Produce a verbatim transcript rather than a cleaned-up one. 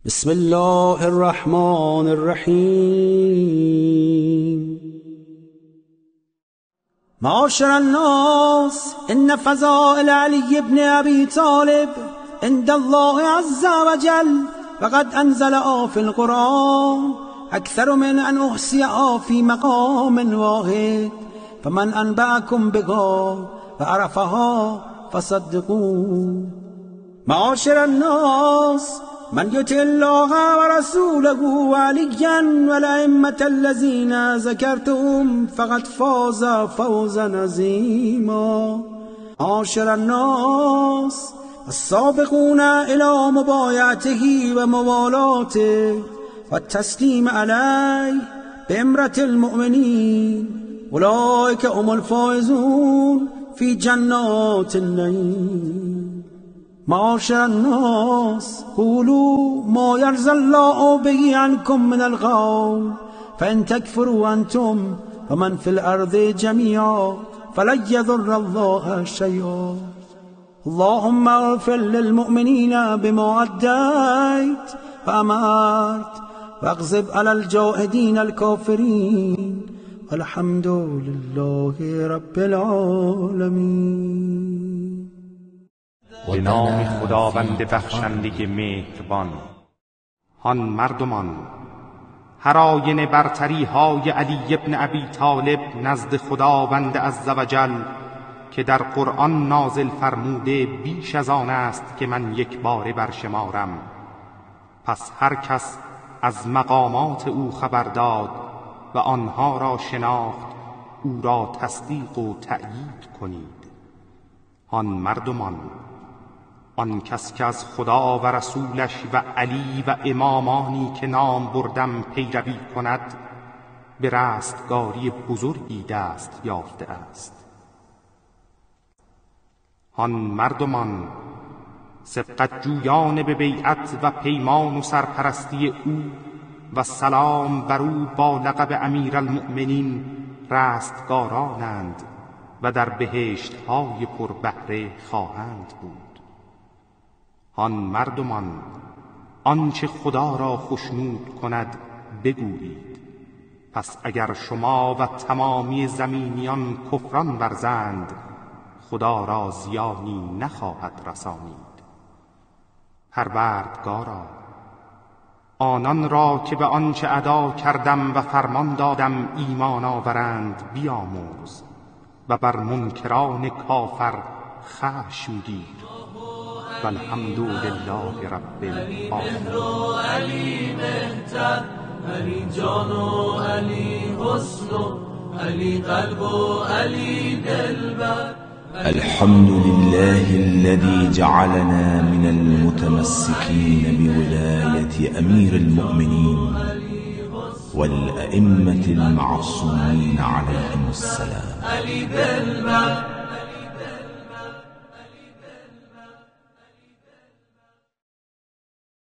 بسم الله الرحمن الرحیم. معاشر الناس، ان فضائل علی بن ابی طالب عند الله عز وجل وقد انزلها في القرآن اکثر من ان احصیها في مقام واحد، فمن انبأكم بها وعرفها فصدقوه. معاشر الناس، من يطع الله ورسوله وعليا والأئمة الذين ذكرتهم فقد فاز فوزا عظيما. معاشر الناس، السابقون إلى مبايعته وموالاته والتسليم عليه بإمرة المؤمنين أولئك هم الفائزون في جنات النعيم. معاشر الناس، قولوا ما يرضى الله به عنكم من القول، فإن تكفروا أنتم ومن في الأرض جميعا فلن يضر الله شيئا. اللهم اغفر للمؤمنين بما أديت وأمرت، واغضب على الجاهدين الكافرين، والحمد لله رب العالمين. به نام خداوند بخشنده مهربان. آن مردمان، هر آینه برتری های علی بن ابی طالب نزد خداوند عزوجل که در قرآن نازل فرموده بیش از آن است که من یک باره برشمارم. پس هر کس از مقامات او خبر داد و آنها را شناخت، او را تصدیق و تأیید کنید. آن مردمان، آن کس که از خدا و رسولش و علی و امامانی که نام بردم پیروی کند، به رستگاری بزرگی دست یافته است. آن مردمان، سبقت جویان به بیعت و پیمان و سرپرستی او و سلام بر او با لقب امیرالمؤمنین رستگارانند و در بهشت‌های پربهره خواهند بود. آن مردمان، آنچه خدا را خوشنود کند بگویید. پس اگر شما و تمامی زمینیان کفران ورزند، خدا را زیانی نخواهد رسانید. پروردگارا، آنان را که به آنچه ادا کردم و فرمان دادم ایمان آورند بیامرز و بر منکران کافر خشم گیر. والحمد لله رب العالمین. علی مهتر، علی جان و علی حسن و علی قلب و علی دلبر. الحمد لله الذي جعلنا من المتمسكين بولاية أمير المؤمنين والأئمة المعصومين عليهم السلام.